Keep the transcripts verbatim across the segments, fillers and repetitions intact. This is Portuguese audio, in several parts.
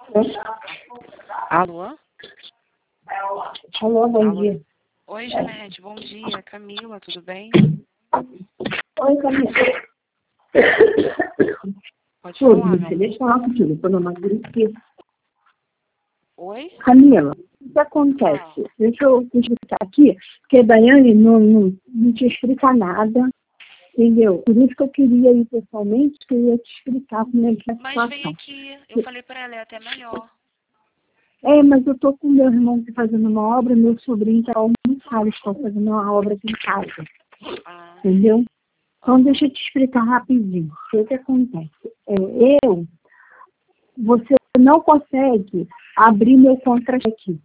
Alô? Alô, bom Alô? dia. Oi, Janete, bom dia. Camila, tudo bem? Oi, Camila. Pode Tudo, falar, você meu. deixa eu falar contigo, eu tô numa gripe. Oi? Camila, o que acontece? Deixa eu te explicar aqui, porque a Daiane não, não, não te explica nada, entendeu? Por isso que eu queria ir pessoalmente, que eu ia te explicar como é que é a Mas vem situação. aqui, eu falei pra ela, é até melhor. É, mas eu tô com meu irmão aqui fazendo uma obra, meu sobrinho tá almoçado, eles estão fazendo uma obra aqui em casa, Ah, entendeu? Então, deixa eu te explicar rapidinho. O que, que acontece? É, eu, você não consegue abrir meu contra-cheque.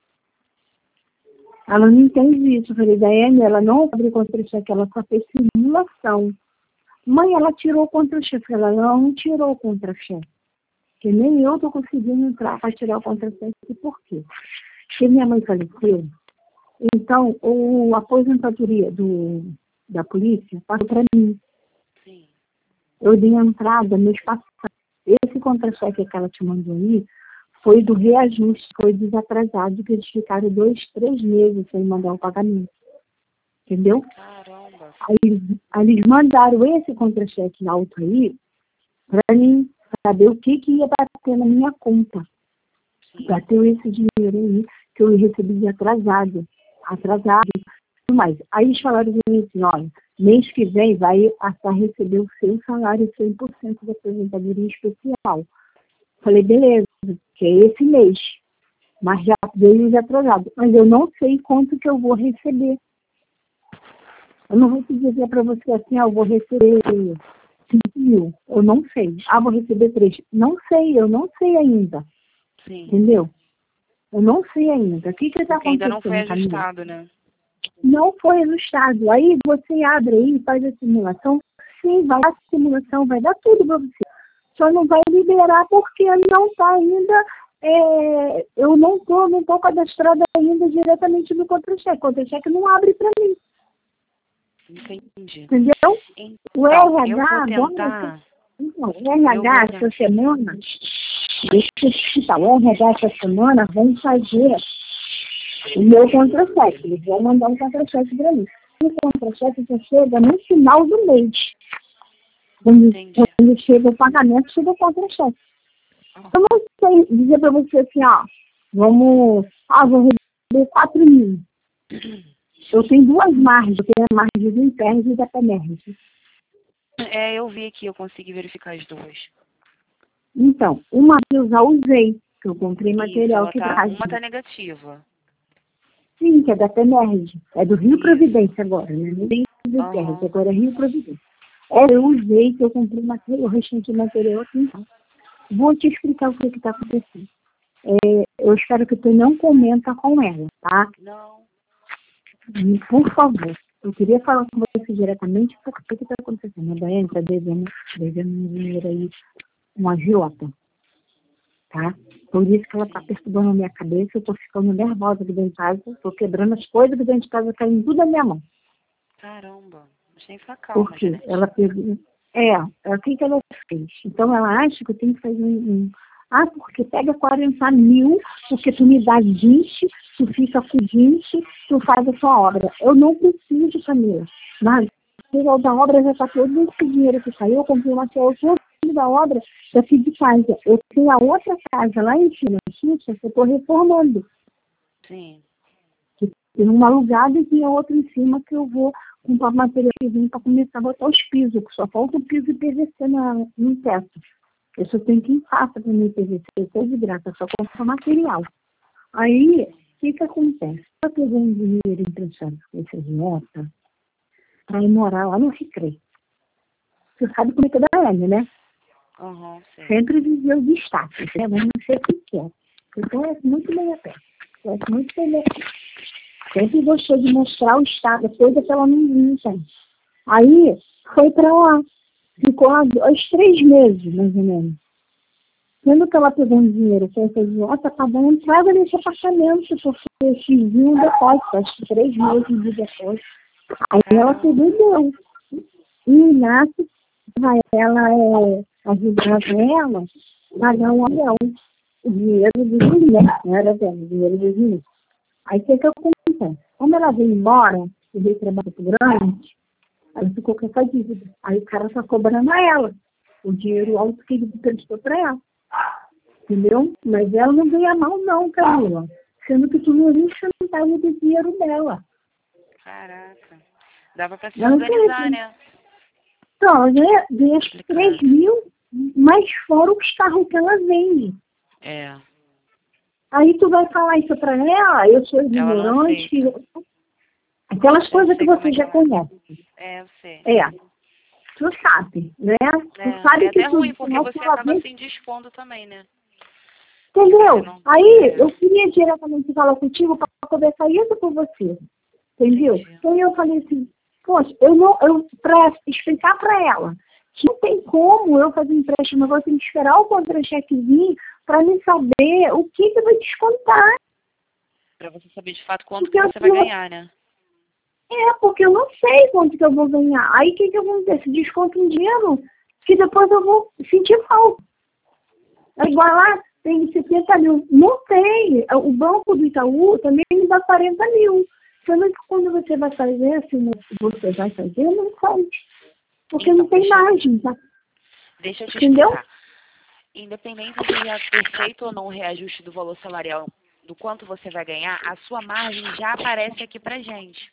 Ela não entende isso. Eu falei, Daiane, ela não abre contra-cheque, ela só fez simulação. Mãe, ela tirou o contra-cheque. Ela não tirou o contra-cheque. Porque nem eu estou conseguindo entrar para tirar o contra-cheque. Por quê? Porque minha mãe faleceu. Então, o, a aposentadoria do, da polícia passou para mim. sim. Eu dei entrada mês passado. Esse contra-cheque que ela te mandou aí foi do reajuste, foi desatrasado, que eles ficaram dois, três meses sem mandar o pagamento. Entendeu? Caramba. Aí, aí eles mandaram esse contra-cheque alto aí para mim saber o que, que ia bater na minha conta. Sim. Bateu esse dinheiro aí que eu recebi atrasado. Atrasado. Mas aí eles falaram de mim assim, olha, mês que vem vai passar a receber o seu salário cem por cento da aposentadoria especial. Falei, beleza, que é esse mês. Mas já veio atrasado. Mas eu não sei quanto que eu vou receber. Eu não vou te dizer para você assim, ah, eu vou receber cinco mil. Eu não sei. Ah, vou receber três. Não sei, eu não sei ainda. Sim. Entendeu? Eu não sei ainda. O que que está Porque ainda acontecendo, não foi Camila? ajustado, né? Não foi ajustado. Aí você abre aí, faz a simulação. Sim, vai dar a simulação, vai dar tudo para você. Só não vai liberar porque não está ainda, é, eu não estou não tô cadastrada ainda diretamente no contra-cheque. O contra-cheque não abre para mim. Entendi. Entendeu? O Então, R eu H, vou tentar... então, o Eu vou R H tentar... essa semana, deixa eu te explicar, o R H essa semana vão fazer o meu contra-cheque. Eles vão mandar um contra-cheque para mim. O contra-cheque já chega no final do mês. Quando, Entendi. quando chega o pagamento, chega o contra-cheque. Eu não sei dizer para você assim, ó, vamos, ah, vou receber quatro mil. Eu tenho duas margens, eu tenho a margem do interno e da Pemerge. É, eu vi aqui, eu consegui verificar as duas. Então, uma eu já usei, que eu comprei Isso, material ela que tá... traz. Uma tá negativa. Sim, que é da Pemerge. É do Rio Isso. Providência agora, né? Não tem do Aham. Terra, agora é Rio Providência. É, eu usei, que eu comprei material, o restante de material aqui então. Vou te explicar o que está acontecendo. É, eu espero que tu não comenta com ela, tá? Não. E, por favor, eu queria falar com você diretamente porque o que está acontecendo. A Daiane está devendo, devendo um dinheiro aí, uma agiota, tá? Por isso que ela está perturbando a minha cabeça, eu estou ficando nervosa aqui dentro de casa, estou quebrando as coisas aqui dentro de casa, caindo tudo na minha mão. Caramba. Mas tem que ficar calma, Porque Janete. ela pegou. É, o que, que ela fez? Então ela acha que eu tenho que fazer um. um ah, porque pega quarenta mil, porque tu me dá vinte, tu fica com vinte, tu faz a sua obra. Eu não preciso, Camila. Mas o final da obra já está todo esse dinheiro que saiu, eu comprei uma material todo da obra daqui de casa. Eu tenho a outra casa lá em cima, que eu estou reformando. Sim. Tem uma alugada e tem a outra em cima que eu vou comprar material para começar a botar os pisos, que só falta o piso P V C na, no teto. Eu só tenho que ir em casa para mim P V C, é de graça, só comprar material. Aí, o que que acontece? Eu peguei um dinheiro emprestado com esse idiota para ir morar lá no Recreio. Você sabe como é que é da L, né? Aham, sim. Sempre viveu de status, né? Mas não sei o que é. Eu conheço muito bem a peça. Conheço muito bem a peça. Sempre gostou de mostrar o estado, coisa que ela não viu, sabe? Aí, foi pra lá. Ficou lá uns três meses, mais ou menos. Quando que ela pegou um dinheiro, foi essa idiota, tá dando entrada nesse apartamento, porque X-vinho depósito, acho que três meses de depósito. Aí ela pegou e deu. E o Inácio, ela é ajudava ela a pagar um aluguel. o dinheiro do juiz, né? Não era dela, o dinheiro do juiz. Aí o que que acontece? Como ela veio embora, e veio trabalhar muito grande, ela ficou com essa dívida. Aí o cara tá cobrando a ela o dinheiro alto que ele prestou para ela. Entendeu? Mas ela não ganha mal não, Camila. Sendo que tu não nem centavo do dinheiro dela. Caraca. Dava pra se Ela não organizar, tem- né? Então, ela ganha, ganha Complicado. três mil, mais fora os carros que ela vende. É. Aí tu vai falar isso pra ela, eu sou Ela não ignorante, aceita. aquelas Eu coisas que sei como você é que já ela é. conhece. É, eu sei. É, tu sabe, né? É, Tu sabe é que até tu, ruim, porque tu você ela acaba vem- se indispondo também, né? Que você entendeu? não... Aí É, eu queria diretamente falar contigo para conversar isso com você. Entendeu? entendi. Então eu falei assim, poxa, eu não, eu, para explicar para ela que não tem como eu fazer empréstimo, eu vou ter que esperar o contra-cheque vir para me saber o que, que vai descontar. Pra você saber de fato quanto Porque que eu você vai não- ganhar, né? É, porque eu não sei quanto que eu vou ganhar. Aí o que, que eu vou fazer? Se desconto um dinheiro que depois eu vou sentir falta. É igual lá, tem setenta mil. Não tem. O banco do Itaú também me dá quarenta mil. Sendo que quando você vai fazer, se não- você vai fazer, não faz. Porque Então, não tem deixa, margem, tá? deixa eu te Entendeu? explicar. Independente de já ter feito ou não o reajuste do valor salarial, do quanto você vai ganhar, a sua margem já aparece aqui pra gente.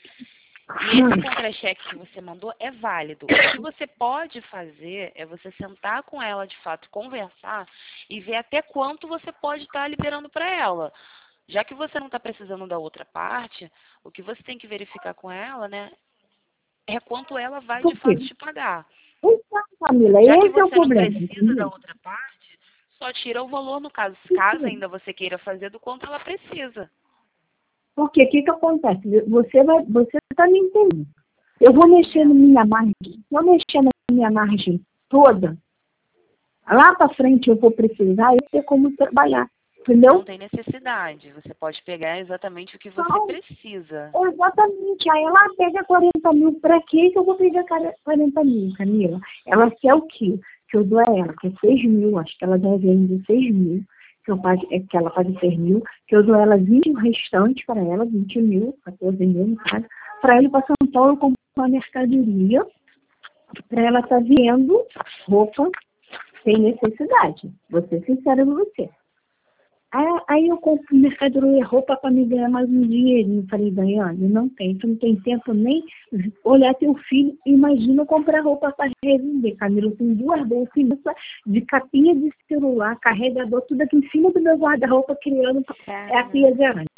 E esse contra-cheque que você mandou é válido. O que você pode fazer é você sentar com ela, de fato, conversar e ver até quanto você pode estar liberando para ela. Já que você não está precisando da outra parte, o que você tem que verificar com ela, né, é quanto ela vai de Por fato quê? te pagar. Então, Camila, Já que esse é o você não problema. precisa da Entendeu? outra parte, só tira o valor, no caso, caso ainda você queira fazer, do quanto ela precisa. Porque o que, que acontece? Você vai, você está me entendendo. Eu vou mexer na minha margem. Se eu mexer na minha margem toda, lá para frente eu vou precisar, eu ter como trabalhar. Entendeu? Não tem necessidade. Você pode pegar exatamente o que você Não. precisa. Exatamente. Aí ela pega quarenta mil. Para que que eu vou pegar quarenta mil, Camila? Ela quer o quê? Que eu dou a ela, que é seis mil. Acho que ela deve ainda seis mil. Que, eu pague, é que ela pague seis mil. Que eu dou a ela vinte mil restantes para ela, vinte mil, quatorze mil, no caso. Para ele para São Paulo comprar uma mercadoria. Para ela estar tá vendo roupa sem necessidade. Vou ser sincera com você. Aí, aí eu compro mercadoria, roupa para me ganhar mais um dinheirinho. Falei, Daiane, não tem. Tu não tem tempo nem olhar teu filho. Imagina comprar roupa para revender. Camila, tem duas bolsas de capinha de celular, carregador, tudo aqui em cima do meu guarda-roupa criando. É a teia de aranha.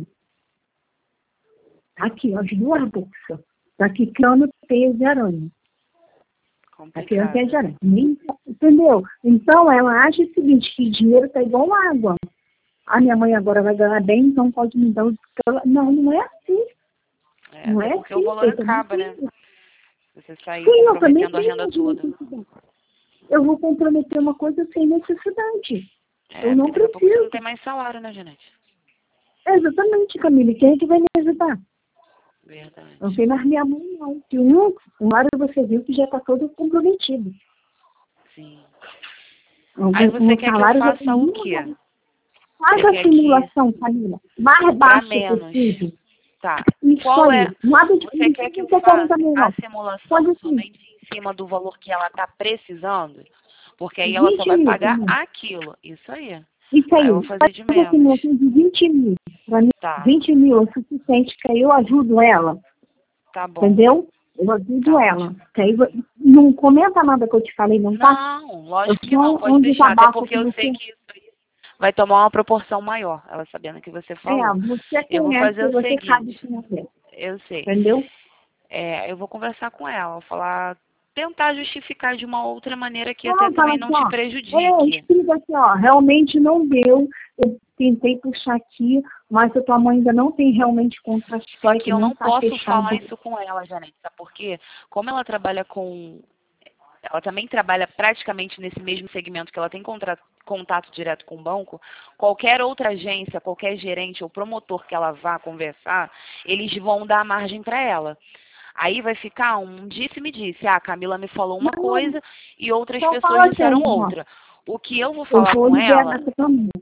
Aqui, ó, as duas bolsas. Tá aqui criando teia de aranha. Tá criando teia de aranha. Entendeu? Então, ela acha o seguinte, que dinheiro tá igual água. A minha mãe agora vai ganhar bem, então pode me dar o que ela... Não, não é assim. É, não é porque assim. o valor Eu acaba, né? tenho... Você sair Sim, eu também comprometendo a tenho renda toda. necessidade. Eu vou comprometer uma coisa sem necessidade. É, eu não porque daqui a pouco você preciso. não tem mais salário, né, Janete? Exatamente, Camila. Quem é que vai me ajudar? Verdade. Não tem mais minha mãe, não. Que um, um hora você viu que já está todo comprometido. Sim. Um, Aí você um quer que eu salário já faça tem o uma- quê? Faz Você a quer que... simulação, Camila. Mais Pra baixo menos. possível. Tá. Isso Qual aí. é... Nada de Você quer que eu quarenta faça mil, a não. simulação Pode sim. somente em cima do valor que ela tá precisando? Porque aí ela só vinte vai mil pagar também. aquilo. Isso aí. Isso Aí aí. eu vou fazer Faz de a menos. simulação de vinte mil. Para mim, Tá. vinte mil é o suficiente, que aí eu ajudo ela. Tá bom. Entendeu? Eu ajudo Tá ela. ótimo. Que aí vo- não comenta nada que eu te falei, não, tá? Não, lógico Eu que não. só Pode um deixar. Até desabafo porque com eu você. sei que isso aí vai tomar uma proporção maior. Ela sabendo que você falou. É, você Eu vou conhece, fazer o você sabe seguinte. que não é. Eu sei. Entendeu? É, eu vou conversar com ela. Vou falar... Tentar justificar de uma outra maneira que até Não, fala também assim, não te ó. É, prejudique. explica assim, ó. Realmente não deu. Eu tentei puxar aqui, mas a tua mãe ainda não tem realmente contrato, Só que que eu não não está posso fechado. falar isso com ela, Janete, sabe por quê? Como ela trabalha com... Ela também trabalha praticamente nesse mesmo segmento que ela tem contra... contato direto com o banco, qualquer outra agência, qualquer gerente ou promotor que ela vá conversar, eles vão dar margem para ela. Aí vai ficar um disse-me-disse. Ah, a Camila me falou uma Não, coisa e outras só pessoas fala assim, disseram ó. outra. O que eu vou Eu falar vou com liberar ela... essa também.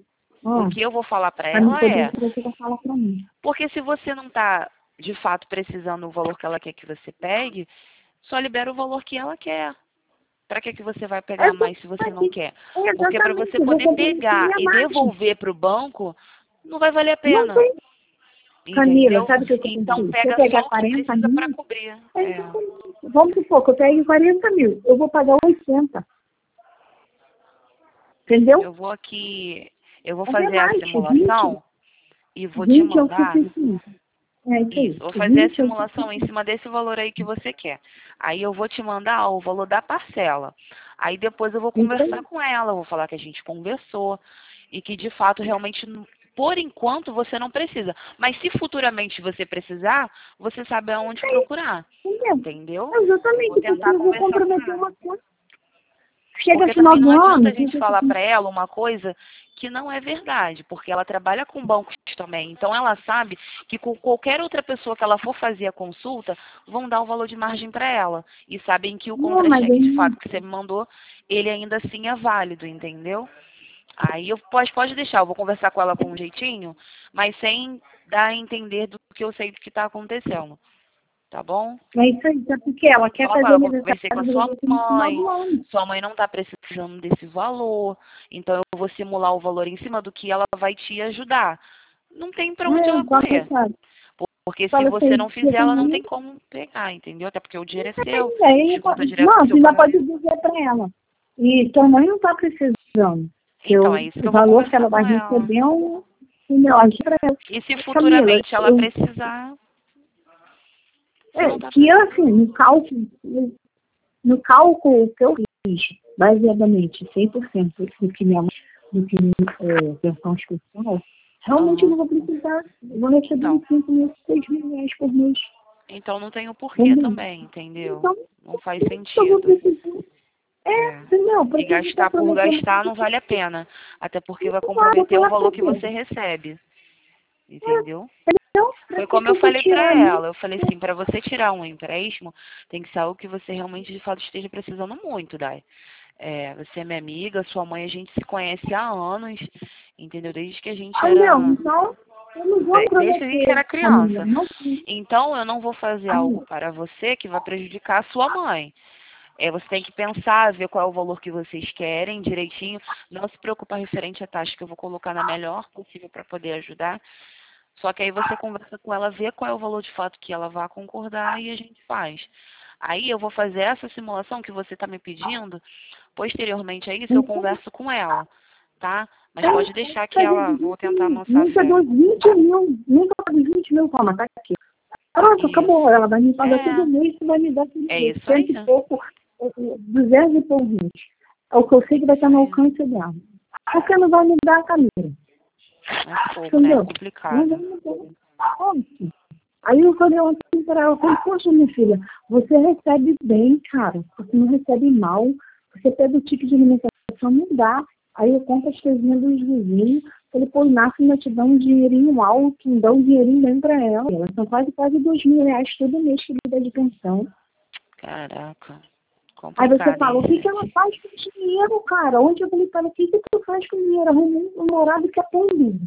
Ah, O que eu vou falar para pra mim ela poder é, que você vai falar pra mim. porque se você não está, de fato, precisando do valor que ela quer que você pegue, só libera o valor que ela quer. Para que, que você vai pegar mais se você não quer? Porque para Exatamente, você eu vou poder comprometer pegar minha e margem. devolver para o banco, não vai valer a Não pena. tem. Camila, Entendeu? sabe o que eu Então pensei? Se eu pega só pegar o que quarenta precisa para mil, cobrir. é É. exatamente. Vamos supor que eu pegue quarenta mil, eu vou pagar oitenta. Entendeu? Eu vou aqui, eu vou Até fazer a mais, vinte. simulação e vou te vinte é o mandar. suficiente. É isso Isso, aí. vou fazer a vinte é o simulação em suficiente. cima desse valor aí que você quer. Aí eu vou te mandar o valor da parcela. Aí depois eu vou conversar Então, com ela, vou falar que a gente conversou e que de fato realmente, por enquanto, você não precisa. Mas se futuramente você precisar, você sabe aonde procurar. entendeu? Entendeu? Eu vou Exatamente, porque tentar eu vou conversar com comprometer ela. uma coisa. Chega Porque final também do não adianta ano, a gente fica falar assim, para ela uma coisa que não é verdade, porque ela trabalha com bancos também. Então ela sabe que com qualquer outra pessoa que ela for fazer a consulta, vão dar o valor de margem para ela. E sabem que o não, mas contra-cheque de aí, fato que você me mandou, ele ainda assim é válido, entendeu? Aí eu pode, pode deixar, eu vou conversar com ela com um jeitinho, mas sem dar a entender do que eu sei do que está acontecendo. Tá bom? é isso aí, sabe por quê? Ela quer Fala com fazer ela, eu aniversário conversei com a do sua bebê no final mãe, do ano. sua mãe não está precisando desse valor, então eu vou simular o valor em cima do que ela vai te ajudar. Não tem para onde É, ela igual você correr, sabe. porque se Fala você assim, não fizer, chega ela não aí, tem como pegar, entendeu? Até porque o dinheiro é seu, tem, aí, eu desconta falo, direto não, do você seu ainda pode pagamento. dizer pra ela. E tua mãe não tá precisando. Que Então, o, é isso que o eu vou valor que conversar ela com vai ela. receber é um, um melhor pra ela. E se Camila, futuramente ela eu, precisar, você não é, está que eu, assim, precisando. no cálculo, no cálculo que eu fiz, baseadamente, cem por cento do que minha mãe, do que é, pensão especial, realmente eu Aham. não vou precisar. Eu vou receber Então, uns cinco mil, seis mil reais por mês. então não tem o porquê Entendeu? também, entendeu? Então, Não faz eu vou sentido. precisar. É, É. entendeu? Pra E que eu vou gastar por comprometer uma gastar coisa não que vale a pena. Até porque vai não vale a comprometer o pena valor que fazer? você recebe. É, Entendeu? então, pra Foi que como que eu eu vou falei pra tirar ali? ela. Eu falei assim, pra você tirar um empréstimo, tem que ser algo que você realmente de fato esteja precisando muito, Dai. É, você é minha amiga, sua mãe a gente se conhece há anos, entendeu? Desde que a gente Entendeu? era. Então, eu não vou de- Desde que a gente prometer, era família. criança. Não, Então eu não vou fazer algo família. para você que vai prejudicar a sua mãe. É, você tem que pensar, ver qual é o valor que vocês querem direitinho. Não se preocupar referente à taxa que eu vou colocar na melhor possível para poder ajudar. Só que aí você conversa com ela, vê qual é o valor de fato que ela vai concordar e a gente faz. Aí eu vou fazer essa simulação que você está me pedindo. Posteriormente a isso, eu Então, converso com ela, tá? Mas tem pode que deixar que fazer ela, de vou vinte tentar mil. lançar Nunca fé. dou vinte mil. Nunca pago vinte mil, toma, tá aqui. Pronto, acabou. Isso. Ela vai me pagar todo É, mês, vai me dar tudo é mês. isso aí. Cento e pouco, eh, eh, duzentos e pouco vinte. É o que eu sei que vai Isso estar no aí. alcance dela. Por que não vai me dar, Camila? É fogo, né? É Entendeu? Não vai complicado. me dar. Óbvio. Aí eu falei ontem para ela, eu falei, poxa, minha filha, você recebe bem, cara, você não recebe mal, você pega o ticket de alimentação, não dá. Aí eu compro as coisinhas dos vizinhos, ele pô, nasce ainda te dá um dinheirinho alto, dá um dinheirinho bem para ela. Elas são quase, quase dois mil reais todo mês que ele dá de pensão. Caraca. Aí você Complicado, fala, hein, o que, que ela gente? faz com o dinheiro, cara? Onde eu falei para ela, o que, que tu faz com o dinheiro? Arruma um namorado que é pão duro.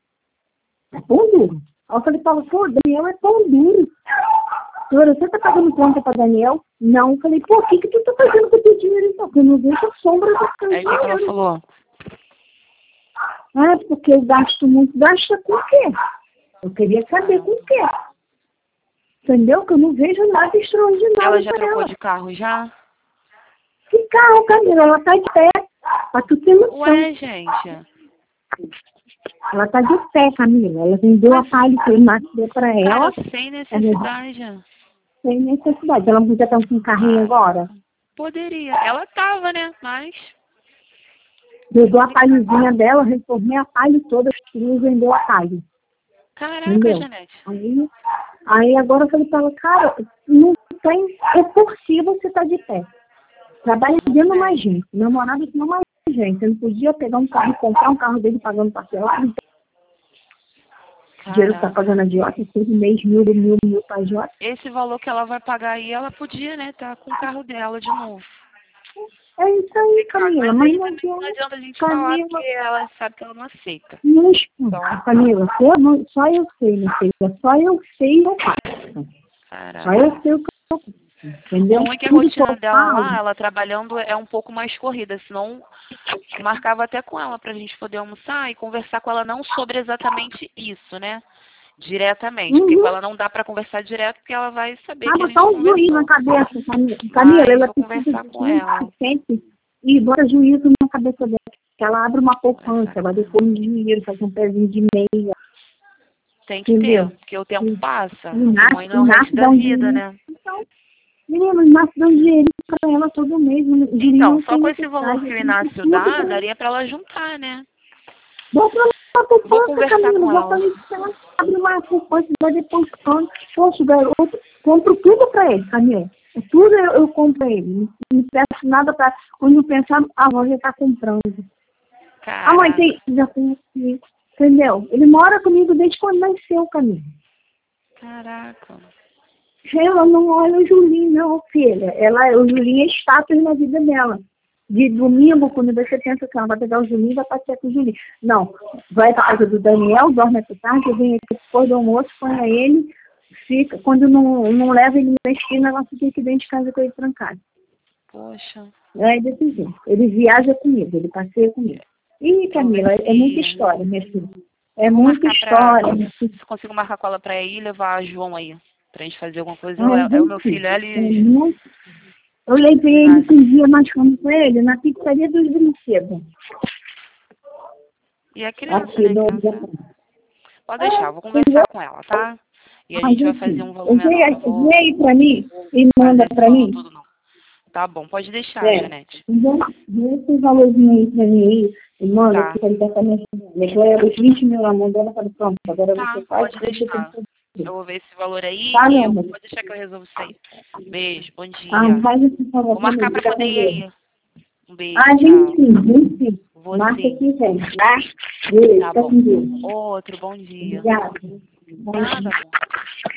É pão duro. Aí eu falei, fala, pô, Daniel é pão duro. Doutora, você tá pagando conta para Daniel? Não. Eu falei, pô, o que que tu tá fazendo com o teu dinheiro então? Porque eu não vejo a sombra do teu Aí o que, que ela dinheiro. falou? Ah, porque eu gasto muito. Gasta com o quê? Eu queria saber com o quê? Entendeu? Que eu não vejo nada Ela extraordinário já para trocou ela. de carro já? Que carro, Camila? Ela tá de pé. Pra tu ter noção. Ué, gente. Ela tá de pé, Camila. Ela vendeu a Mas, palha que eu nasci pra cara, ela. sem Ela necessidade. sem necessidade. Ela não podia estar com um carrinho agora. Caraca. Poderia. Ela tava, né? Mas. Pegou a palhozinha dela, reformei a palha toda, e vendeu a palha. Caraca, Entendeu? Janete. Aí, aí agora eu falei pra ela, cara, não tem, é possível você estar de pé. Trabalha Não dentro mais tem. gente. Meu namorado tinha mais gente. Você não podia pegar um carro e comprar um carro dele pagando parcelado. O dinheiro que tá pagando Caraca. a agiota, todo mês mil, mil, mil pra agiota. Esse valor que ela vai pagar aí, ela podia, né? Tá com o carro dela de novo. É isso aí, Camila, mas não não adianta, não adianta a gente falar Camila, porque ela sabe que ela não aceita. não, Então, Camila, eu não, só eu sei, minha filha, só eu sei o que eu faço. Só caraca. eu sei o que eu faço, entendeu? O ruim é que a Tudo que rotina eu dela falo, lá, ela trabalhando é um pouco mais corrida, senão eu marcava até com ela pra gente poder almoçar e conversar com ela não sobre exatamente isso, né? Diretamente, porque uhum. com ela não dá pra conversar direto, porque ela vai saber Ah, que a botar gente um juiz na conversou. cabeça, Camila. Camila, Mas ela vou precisa conversar de com um ela. assistente e bota juízo na cabeça dela. Que ela abre uma poupança, Conversar ela com ela. depois de dinheiro, faz um pezinho de meia, Tem que ter, entendeu? porque o tempo E, passa. e E nasce, mãe não e é o nasce resto dá da um vida, dinheiro. né? Então, menina, nasce dá um dinheiro pra ela todo mês. O dinheiro Então, não só tem com esse valor necessidade, que o tem que Inácio tudo. dá, daria pra ela juntar, né? Bota uma Vou poupança, conversar Camila, com bota ela. ali, ela abre uma poupança, vai depois quando. Poxa, garoto, compro tudo pra ele, Camila. Tudo eu, eu compro pra ele. Não, não peço nada pra. Quando eu pensar, a mãe já tá comprando. A mãe Caraca, tem, já tem aqui, entendeu? Ele mora comigo desde quando nasceu, Camila. caraca. Ela não olha o Julinho, não, filha. Ela, o Julinho é status na vida dela. De domingo, quando você pensa que ela vai pegar o Julinho, vai passear com o Julinho. Não, vai pra casa do Daniel, dorme até tarde, eu venho aqui depois do almoço, põe ele, fica. Quando não, não leva ele na esquina, ela fica aqui dentro de casa com ele trancado. Poxa. É desse jeito. Ele viaja comigo, ele passeia comigo. Ih, Camila, é muita história, minha filha. É Vou muita marcar pra. história, minha filha. Se consigo marcar com ela pra ir e levar a João aí. Pra gente fazer alguma coisa. Eu, Ai, é, é o gente, meu filho, ela é e muito. Eu levei ele Inácio. um dia, nós fomos com ele na pizzaria dos brinquedos. E a criança, Aqui né? do. Criança. Pode deixar, eu vou É, entendeu? conversar com ela, tá? E a A gente vai fazer um gente, valor vê, menor. Não vou vê aí pra mim e manda fazer esse pra valor mim. todo, não. Tá bom, pode deixar, É, Janete. vê, vê esse valorzinho aí pra mim aí e manda Tá. que ele tá também. Levou ela os vinte mil na mão dela e falei, pronto, agora Tá, você faz pode o que você tem que deixar. fazer. Eu vou ver esse valor aí Tá, e meu eu amor? vou deixar que eu resolvo isso aí. Beijo, bom Ah, dia. faz esse favor Vou pra mim, marcar pra fica poder com ir Deus. aí. Um beijo, Ah, vem tchau. sim, vem sim. Vou Marca sim. aqui, vem, tá? Beijo, Tá fica bom. com Deus. Outro, bom dia. Obrigada. Bom Nada, dia. amor.